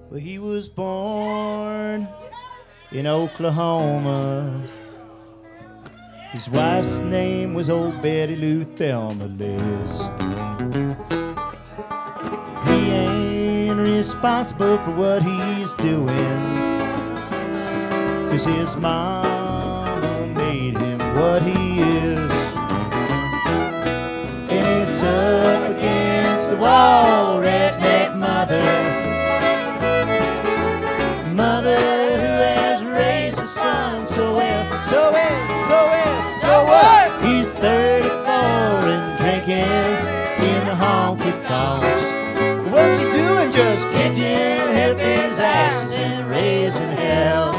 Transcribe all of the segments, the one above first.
Well, he was born in Oklahoma. His wife's name was old Betty Lou Thelma Liz. He ain't responsible for what he's doing, 'cause his mama made him what he is. And it's up against the wall, redneck mother. Mother who has raised a son so well, so well, so well, so what? He's 34 and drinking in the honky tonks. What's he doing? Just kicking hippies' asses and raising hell.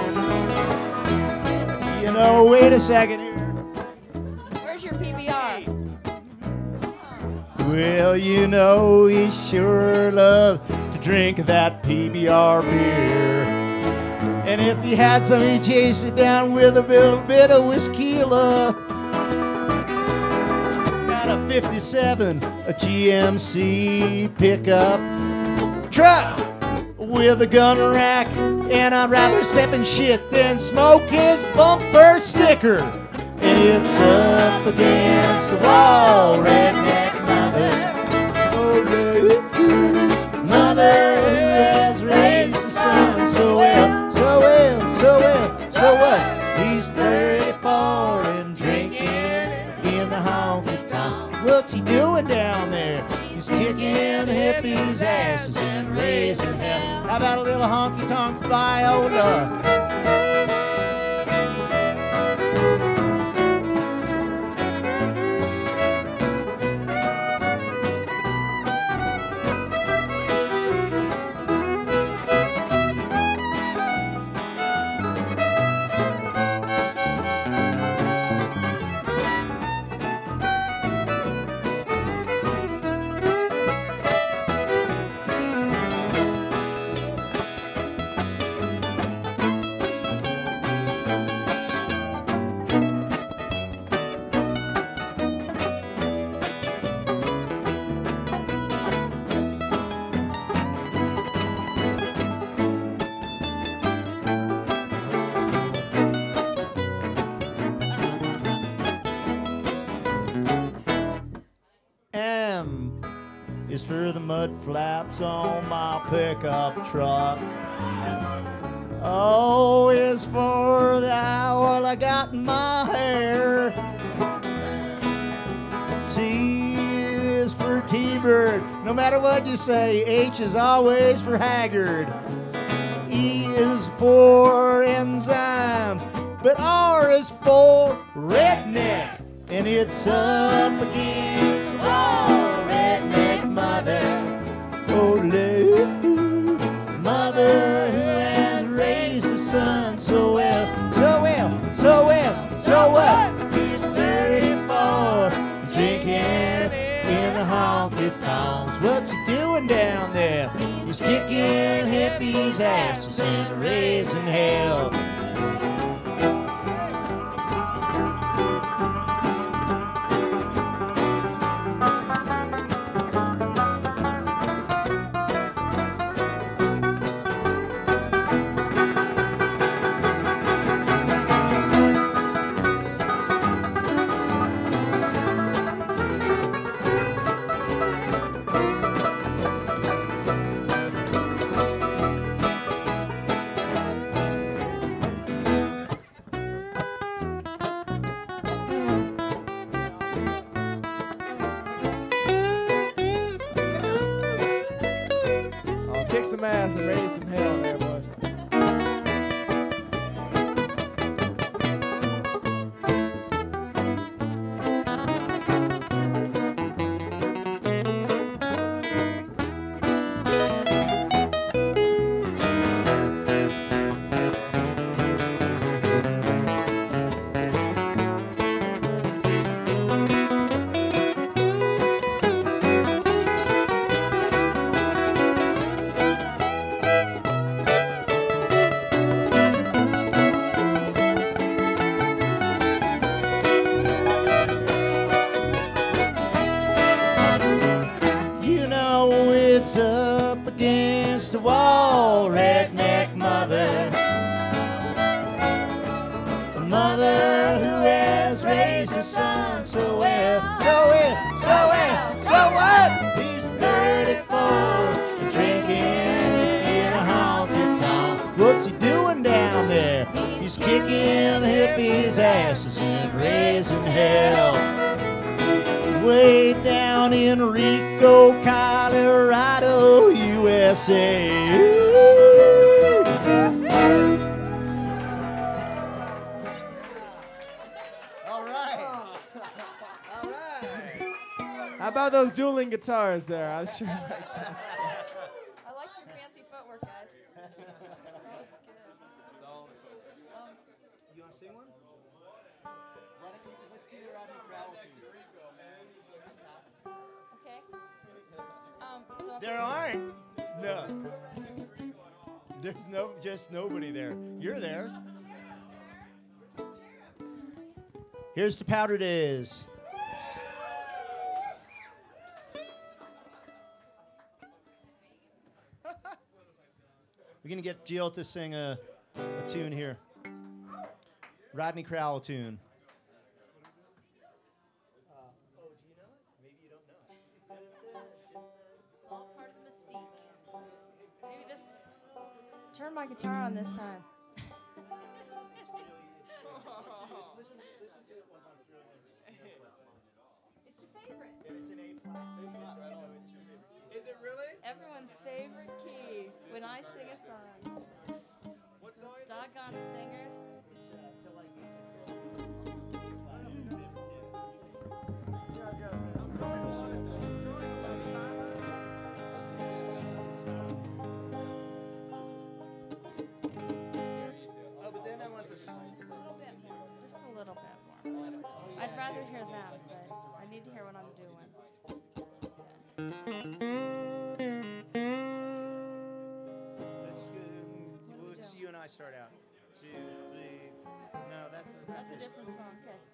You know, wait a second here. Where's your PBR? Well, you know, he sure loved to drink that PBR beer. And if he had some, he'd chase it down with a little bit of whiskey-la. Got a 57, a GMC pickup truck with a gun rack, and I'd rather step in shit than smoke his bumper sticker. And it's up against the wall, redneck mother. Oh, mother who has raised a son so well, so well, so well, so what? He's 34 and drinking in the honky tonk. What's he doing down there? He's kicking hippies' asses and raising hell. How about a little honky tonk viola? Is for the mud flaps on my pickup truck. O is for the owl I got in my hair. T is for T-Bird. No matter what you say, H is always for Haggard. E is for enzymes, but R is for redneck. And it's up against the wall, redneck mother. Oh, mother who has raised a son so well, so well, so well, so what? He's 34, drinking in the honky tonks. What's he doing down there? He's kicking hippies' asses and raising hell. Kick some ass and raise some hell there, boys. It's up against against the wall, redneck mother. A mother who has raised her son so well, so well, so well, so what? He's 34 and drinking in a honky tonk. What's he doing down there? He's kicking hippies' asses and raising hell. Way down in Rico, Colorado, USA. All right. All right. How about those dueling guitars there? I sure like that stuff. I like your fancy footwork, guys. That's good. You want to sing one? Let's do the Rodney Crowell tune. Okay. So There aren't. No. There's just nobody there. You're there. Here's the Powder Days. We're going to get Jill to sing a tune here. Rodney Crowell tune. Do you know it? Maybe you don't know. it's all part of the mystique. Maybe this. Turn my guitar on this time. Listen to it once I'm through. It's your favorite. It's an A flat. Is it really? Everyone's favorite key when I sing a song. What song is Doggone singers. Till I Oh, but then I want this. A little bit more. Just a little bit more. I'd rather hear them, but I need to hear what I'm doing. Let's you and I start out. 2, 3.